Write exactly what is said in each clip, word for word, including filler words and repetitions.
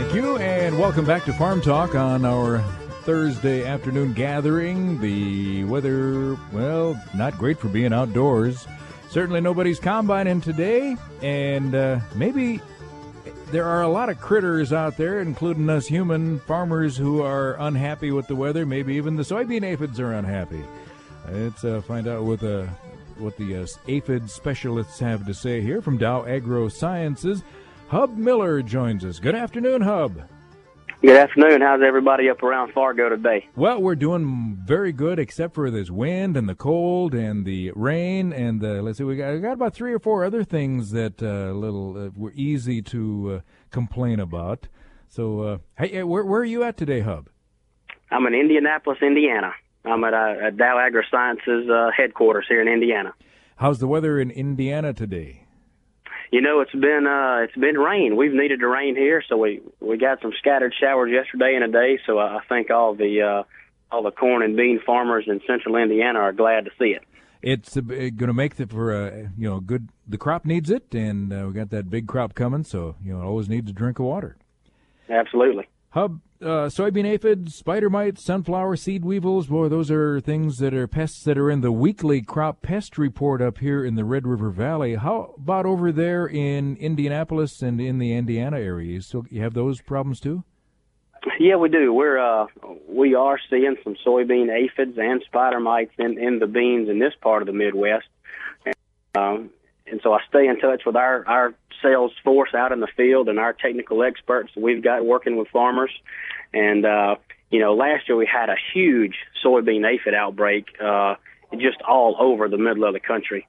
Thank you, and welcome back to Farm Talk on our Thursday afternoon gathering. The weather, well, not great for being outdoors. Certainly nobody's combining today, and uh, maybe there are a lot of critters out there, including us human farmers, who are unhappy with the weather. Maybe even the soybean aphids are unhappy. Let's uh, find out what the, what the uh, aphid specialists have to say here from Dow AgroSciences. Hub Miller joins us. Good afternoon, Hub. Good afternoon. How's everybody up around Fargo today? Well, we're doing very good, except for this wind and the cold and the rain and the, let's see, we got, we got about three or four other things that uh, little uh, were easy to uh, complain about. So, uh, hey, where, where are you at today, Hub? I'm in Indianapolis, Indiana. I'm at, uh, at Dow AgroSciences uh, headquarters here in Indiana. How's the weather in Indiana today? You know, it's been uh, it's been rain. We've needed the rain here, so we, we got some scattered showers yesterday and today. So I think all the uh, all the corn and bean farmers in central Indiana are glad to see it. It's uh, going to make it for a you know good. The crop needs it, and uh, we got that big crop coming. So you know, it always needs a drink of water. Absolutely. Hub, uh, soybean aphids, spider mites, sunflower seed weevils, boy, those are things that are pests that are in the weekly crop pest report up here in the Red River Valley. How about over there in Indianapolis and in the Indiana area? You still you have those problems too? Yeah, we do. We're uh, we are seeing some soybean aphids and spider mites in, in the beans in this part of the Midwest. And, um, and so I stay in touch with our, our sales force out in the field and our technical experts that we've got working with farmers. And, uh, you know, last year we had a huge soybean aphid outbreak uh, just all over the middle of the country.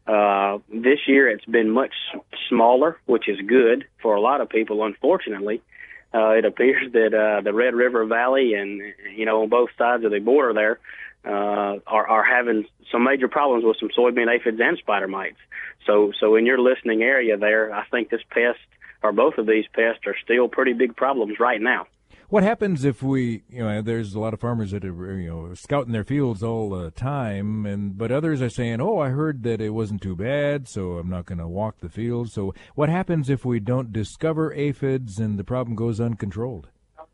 Uh, this year it's been much smaller, which is good for a lot of people, unfortunately. Uh, it appears that uh, the Red River Valley and, you know, on both sides of the border there uh, are, are having some major problems with some soybean aphids and spider mites. So, so in your listening area there, I think this pest, or both of these pests, are still pretty big problems right now. What happens if we, you know, there's a lot of farmers that are, you know, scouting their fields all the time, and but others are saying, oh, I heard that it wasn't too bad, so I'm not going to walk the field. So what happens if we don't discover aphids and the problem goes uncontrolled?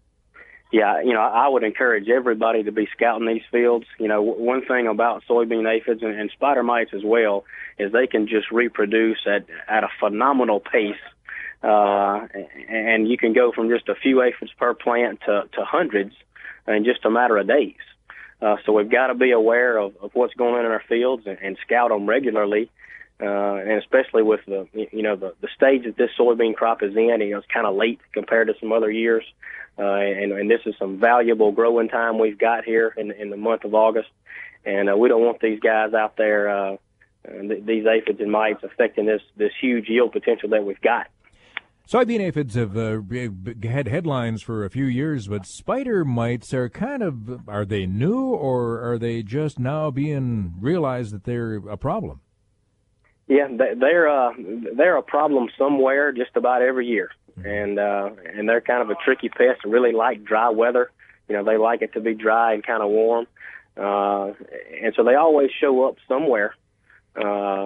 Yeah, you know, I would encourage everybody to be scouting these fields. You know, one thing about soybean aphids and, and spider mites as well is they can just reproduce at, at a phenomenal pace. Uh, and you can go from just a few aphids per plant to, to hundreds in just a matter of days. Uh, so we've got to be aware of, of what's going on in our fields and, and scout them regularly. Uh, and especially with the, you know, the, the stage that this soybean crop is in, you know, it's kind of late compared to some other years. Uh, and, and this is some valuable growing time we've got here in, in the month of August. And uh, we don't want these guys out there, uh, th- these aphids and mites affecting this, this huge yield potential that we've got. Soybean aphids have uh, had headlines for a few years, but spider mites are kind of, are they new, or are they just now being realized that they're a problem? Yeah, they're uh, they're a problem somewhere just about every year, and uh, and they're kind of a tricky pest. They really like dry weather. You know, they like it to be dry and kind of warm, uh, and so they always show up somewhere. Uh,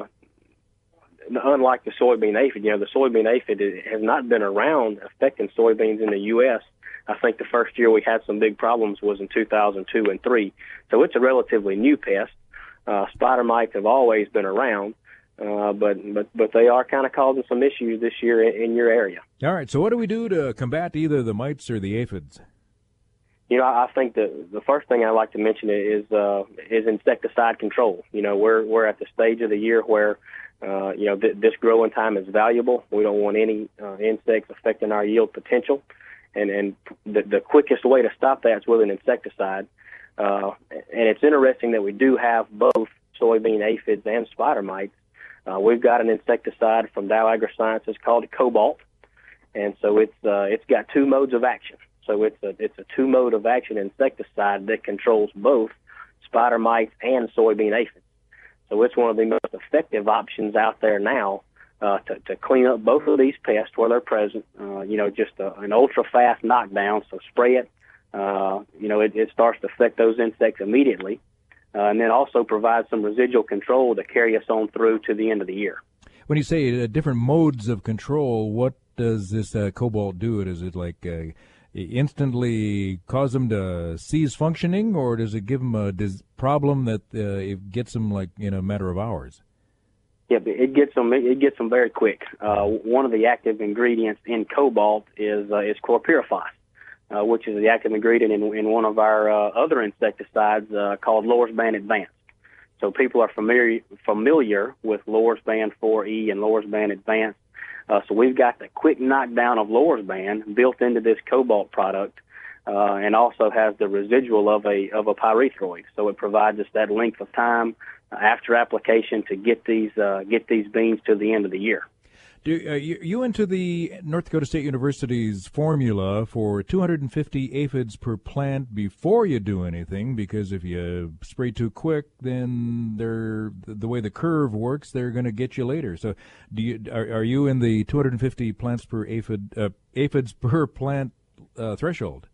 unlike the soybean aphid, you know, the soybean aphid has not been around affecting soybeans in the U S I think the first year we had some big problems was in two thousand two and three, so it's a relatively new pest. Uh, spider mites have always been around. Uh, but, but, but they are kind of causing some issues this year in, in your area. All right. So what do we do to combat either the mites or the aphids? You know, I think the the first thing I'd like to mention is uh, is insecticide control. You know, we're we're at the stage of the year where uh, you know th- this growing time is valuable. We don't want any uh, insects affecting our yield potential, and and the, the quickest way to stop that is with an insecticide. Uh, and it's interesting that we do have both soybean aphids and spider mites. Uh, we've got an insecticide from Dow AgroSciences called Cobalt, and so it's uh, it's got two modes of action. So it's a it's a two mode of action insecticide that controls both spider mites and soybean aphids. So it's one of the most effective options out there now uh, to to clean up both of these pests where they're present. Uh, you know, just a, an ultra fast knockdown. So spray it. Uh, you know, it, it starts to affect those insects immediately. Uh, and then also provide some residual control to carry us on through to the end of the year. When you say uh, different modes of control, what does this uh, Cobalt do? Does it like uh, instantly cause them to cease functioning, or does it give them a dis- problem that uh, it gets them like in a matter of hours? Yeah, it gets them. It gets them very quick. Uh, one of the active ingredients in Cobalt is uh, is chlorpyrifos, uh, which is the active ingredient in, in one of our uh, other insecticides uh, called Lorsban Advanced. So people are familiar familiar with Lorsban four E and Lorsban Advanced. Uh, so we've got the quick knockdown of Lorsban built into this Cobalt product, uh, and also has the residual of a of a pyrethroid. So it provides us that length of time after application to get these uh, get these beans to the end of the year. Do uh, you, you into the North Dakota State University's formula for two hundred fifty aphids per plant before you do anything? Because if you spray too quick, then they're the way the curve works, they're going to get you later. So, do you are, are you in the two hundred fifty plants per aphid uh, aphids per plant uh, threshold?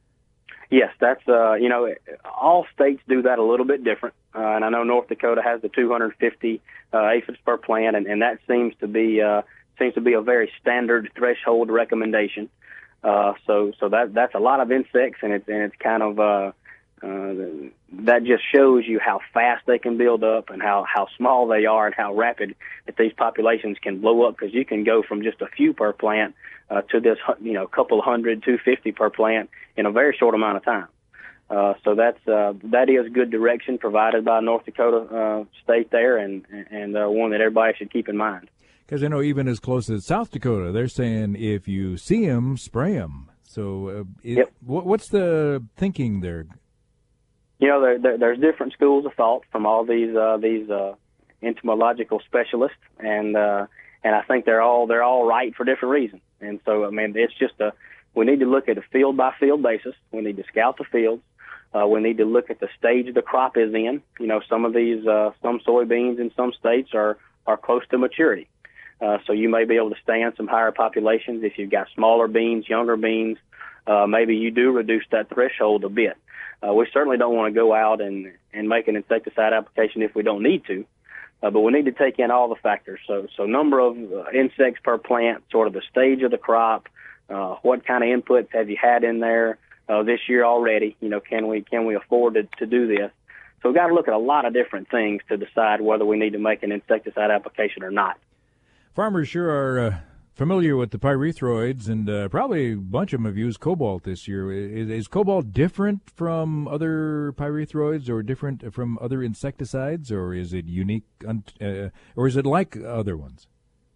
Yes, that's, uh, you know, all states do that a little bit different. Uh, and I know North Dakota has the two hundred fifty uh, aphids per plant, and, and that seems to be uh, seems to be a very standard threshold recommendation. Uh, so so that that's a lot of insects, and it's, and it's kind of, uh, uh, that just shows you how fast they can build up and how, how small they are and how rapid that these populations can blow up, because you can go from just a few per plant uh, to this, you know, couple hundred, two fifty per plant in a very short amount of time. Uh, so that's uh, that is good direction provided by North Dakota uh, State there, and and uh, one that everybody should keep in mind. Because I know even as close as South Dakota, they're saying if you see them, spray them. So uh, it, yep. what, what's the thinking there? You know, there, there, there's different schools of thought from all these uh, these uh, entomological specialists, and uh, and I think they're all they're all right for different reasons. And so, I mean, it's just a we need to look at a field by field basis. We need to scout the fields. Uh, we need to look at the stage the crop is in. You know, some of these uh, some soybeans in some states are are close to maturity. Uh, so you may be able to stand some higher populations. If you've got smaller beans, younger beans, uh, maybe you do reduce that threshold a bit. Uh, we certainly don't want to go out and, and make an insecticide application if we don't need to, uh, but we need to take in all the factors. So, so number of uh, insects per plant, sort of the stage of the crop, uh, what kind of inputs have you had in there uh, this year already? You know, can we can we afford to, to do this? So we've got to look at a lot of different things to decide whether we need to make an insecticide application or not. Farmers sure are uh, familiar with the pyrethroids, and uh, probably a bunch of them have used Cobalt this year. Is, is Cobalt different from other pyrethroids, or different from other insecticides, or is it unique, uh, or is it like other ones?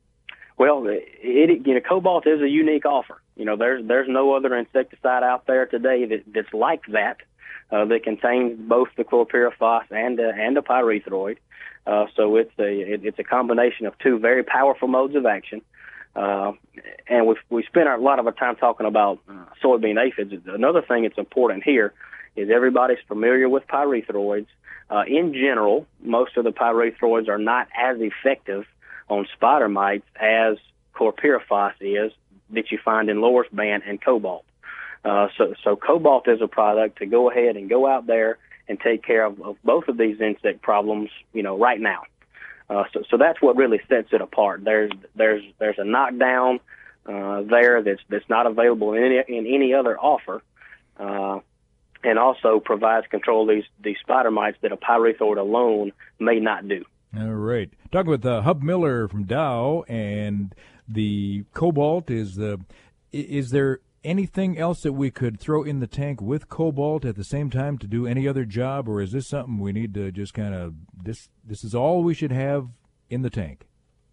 Well, it, it, you know, Cobalt is a unique offer. You know, there's there's no other insecticide out there today that, that's like that, uh, that contains both the chlorpyrifos and uh, and a pyrethroid. Uh, so it's a it, it's a combination of two very powerful modes of action. Uh, and we we spent a lot of our time talking about uh, soybean aphids. Another thing that's important here is everybody's familiar with pyrethroids. Uh, in general, most of the pyrethroids are not as effective on spider mites as chlorpyrifos is that you find in Lorsban and Cobalt. Uh, so, so Cobalt is a product to go ahead and go out there and take care of, of both of these insect problems, you know, right now. Uh, so, so that's what really sets it apart. There's there's there's a knockdown uh, there that's that's not available in any in any other offer, uh, and also provides control of these these spider mites that a pyrethroid alone may not do. All right. Talking with uh, Hub Miller from Dow, and the Cobalt is the is there anything else that we could throw in the tank with Cobalt at the same time to do any other job, or is this something we need to just kind of this this is all we should have in the tank?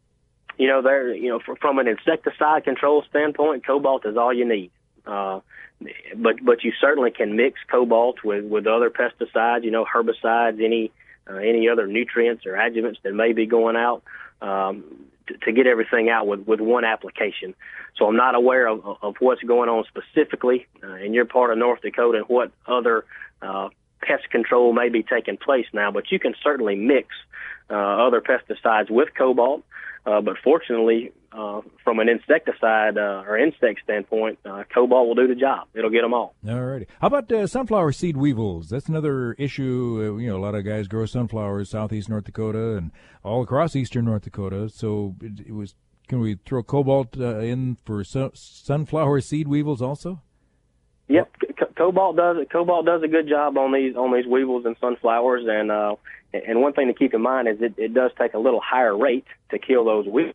You know, there you know from an insecticide control standpoint, Cobalt is all you need. Uh, but but you certainly can mix Cobalt with, with other pesticides, you know, herbicides, any uh, any other nutrients or adjuvants that may be going out. Um, to get everything out with, with one application. So I'm not aware of, of what's going on specifically uh, in your part of North Dakota and what other uh, pest control may be taking place now, but you can certainly mix uh, other pesticides with Cobalt. Uh, but fortunately, uh, from an insecticide uh, or insect standpoint, uh, Cobalt will do the job. It'll get them all. All righty. How about uh, sunflower seed weevils? That's another issue. Uh, you know, a lot of guys grow sunflowers southeast North Dakota and all across eastern North Dakota. So it, it was can we throw Cobalt uh, in for su- sunflower seed weevils also? Yep, C- Cobalt does it. Cobalt does a good job on these on these weevils and sunflowers, and uh, and one thing to keep in mind is it, it does take a little higher rate to kill those weevils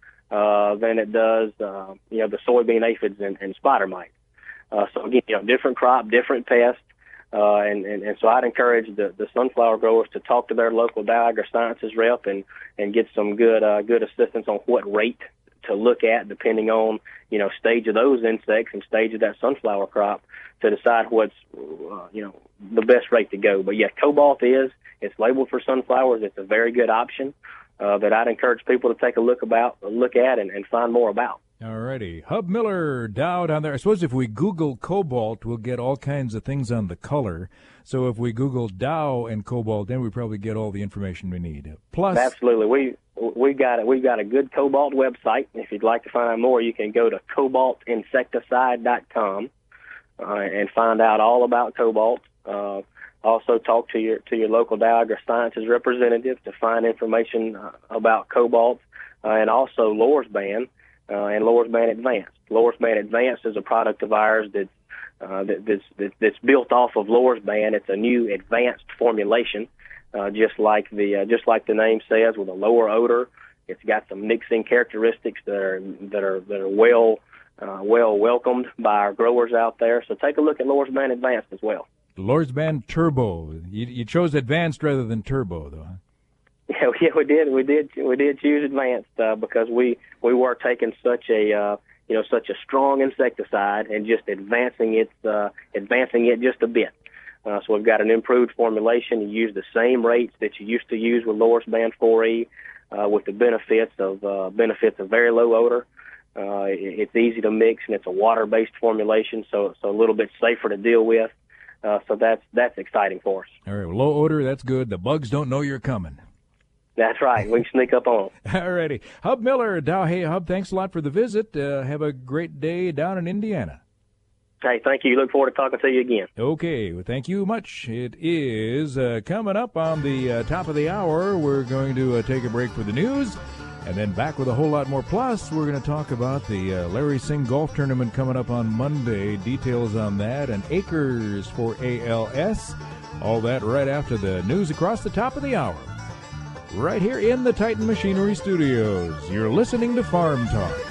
uh, than it does, uh, you know, the soybean aphids and, and spider mites. Uh, so again, you know, different crop, different pest, uh, and, and and so I'd encourage the, the sunflower growers to talk to their local Dow AgriSciences rep and and get some good uh, good assistance on what rate to look at depending on, you know, stage of those insects and stage of that sunflower crop to decide what's, uh, you know, the best rate to go. But yeah, Cobalt is, it's labeled for sunflowers. It's a very good option uh, that I'd encourage people to take a look about, look at and, and find more about. All righty. Hub Miller, Dow down there. I suppose if we Google Cobalt, we'll get all kinds of things on the color. So if we Google Dow and Cobalt, then we probably get all the information we need. Plus, absolutely. We we got it. We've got a good Cobalt website. If you'd like to find out more, you can go to cobalt insecticide dot com uh, and find out all about Cobalt. Uh, also, talk to your to your local Dow AgriSciences representative to find information uh, about Cobalt uh, and also Lorsban. Uh, and Lorsban Advanced. Lorsban Advanced is a product of ours that's, uh, that, that's, that's built off of Lorsban. It's a new advanced formulation, uh, just like the uh, just like the name says, with a lower odor. It's got some mixing characteristics that are that are that are well uh, well welcomed by our growers out there. So take a look at Lorsban Advanced as well. Lorsban Turbo. You, you chose Advanced rather than Turbo, though, huh? Yeah, yeah, we did. We did. We did choose Advanced uh, because we, we were taking such a uh, you know such a strong insecticide and just advancing it uh, advancing it just a bit. Uh, so we've got an improved formulation. You use the same rates that you used to use with Lorsban four E, uh, with the benefits of uh, benefits of very low odor. Uh, it, it's easy to mix and it's a water-based formulation, so so a little bit safer to deal with. Uh, so that's that's exciting for us. All right, well, low odor, that's good. The bugs don't know you're coming. That's right. We can sneak up on them. All righty. Hub Miller, Dow. Hey, Hub, thanks a lot for the visit. Uh, have a great day down in Indiana. Hey, thank you. Look forward to talking to you again. Okay. Well, thank you much. It is uh, coming up on the uh, top of the hour. We're going to uh, take a break for the news, and then back with a whole lot more. Plus, we're going to talk about the uh, Larry Singh Golf Tournament coming up on Monday. Details on that and acres for A L S. All that right after the news across the top of the hour. Right here in the Titan Machinery Studios. You're listening to Farm Talk.